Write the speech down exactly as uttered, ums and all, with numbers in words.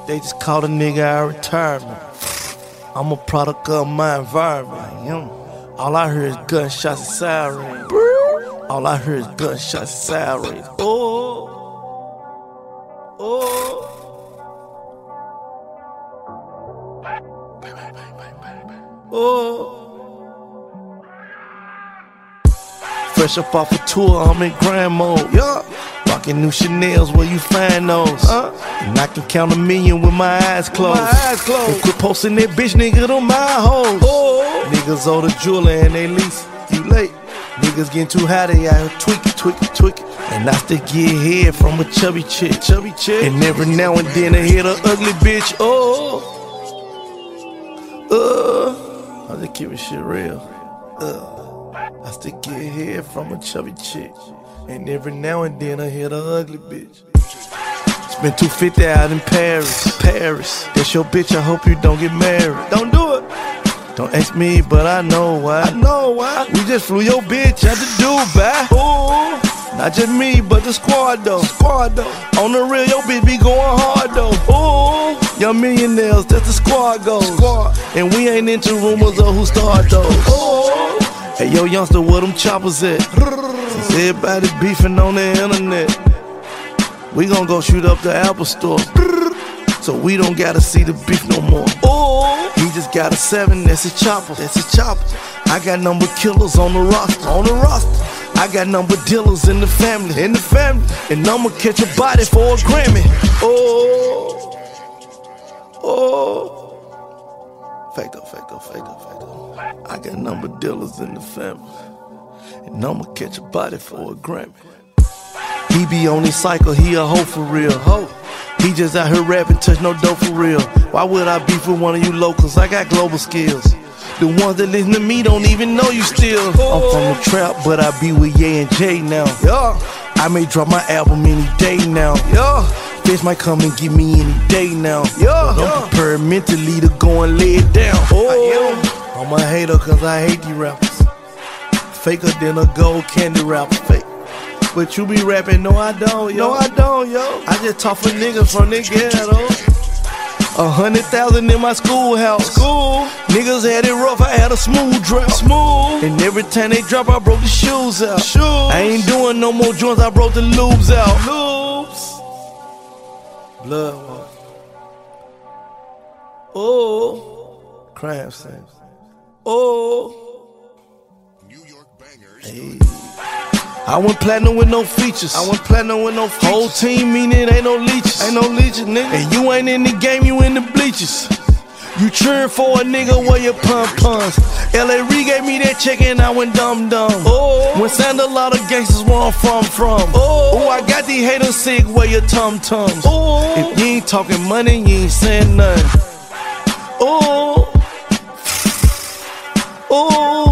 They just called a nigga out of retirement. I'm a product of my environment. You know? All I hear is gunshots and sirens. All I hear is gunshots and sirens. Oh, oh. Oh. Fresh up off a tour, I'm in grand mode. Yeah. Rockin' new Chanels, where you find those? Uh, and I can count a million with my eyes closed. My eyes closed. And quit posting that bitch nigga on my hoes. Oh. Niggas owe the jeweler and they lease. You late. Niggas getting too high, they out here tweaking, tweaking, tweaking. And I still get head from a chubby chick, chubby chick. And every now and then I hit a ugly bitch. Oh. Uh. I just keep it shit real. Uh. I still get head from a chubby chick. And every now and then I hit a ugly bitch. Spent two fifty out in Paris, Paris. That's your bitch, I hope you don't get married. Don't do it. Don't ask me, but I know why. I know why. We just flew your bitch out the Dubai. Ooh. Not just me, but the squad though. Squad though. On the real, your bitch be going hard though. Ooh. Young millionaires, that's the squad goes. Squad. And we ain't into rumors of who started those. Ooh. Hey yo, youngster, where them choppers at? Since everybody beefing on the internet, we gon' go shoot up the Apple store. So we don't gotta see the beef no more. Oh, he just got a seven, that's a chopper. That's a chopper. I got number killers on the roster. On the roster. I got number dealers in the family. In the family. And I'ma catch a body for a Grammy. Oh, oh. Facto, facto, facto, facto. I got number dealers in the family. And I'ma catch a body for a Grammy. He be on his cycle, he a hoe for real. Ho. He just out here rapping, touch no dope for real. Why would I beef with one of you locals? I got global skills. The ones that listen to me don't even know you still. I'm from the trap, but I be with Ye and Jay now. Yeah. I may drop my album any day now. Yeah. Bitch might come and get me any day now. Yeah. But I'm prepared mentally to go and lay it down. Oh. I'm a hater cause I hate these rappers. Faker than a gold candy rapper. Fake. But you be rapping, no I don't, yo. No I don't, yo. I just talk for niggas from the ghetto. A hundred thousand in my schoolhouse. School. Niggas had it rough, I had a smooth drop. Smooth. And every time they drop, I broke the shoes out. Shoes. I ain't doing no more joints, I broke the lubes out. Lubes. Blood walk. Oh. Crime scene. Oh. New York bangers. Hey. I went platinum with no features. I went platinum with no features. Whole team meaning ain't no leeches. Ain't no leeches, nigga. And you ain't in the game, you in the bleachers. You cheering for a nigga where your pump pumps. L A Re gave me that check and I went dumb dumb. Oh, when sound a lot of gangsters where I'm from from. Oh, I got these haters sick where your tum tums. Oh, if you ain't talking money, you ain't saying nothing. Oh, oh.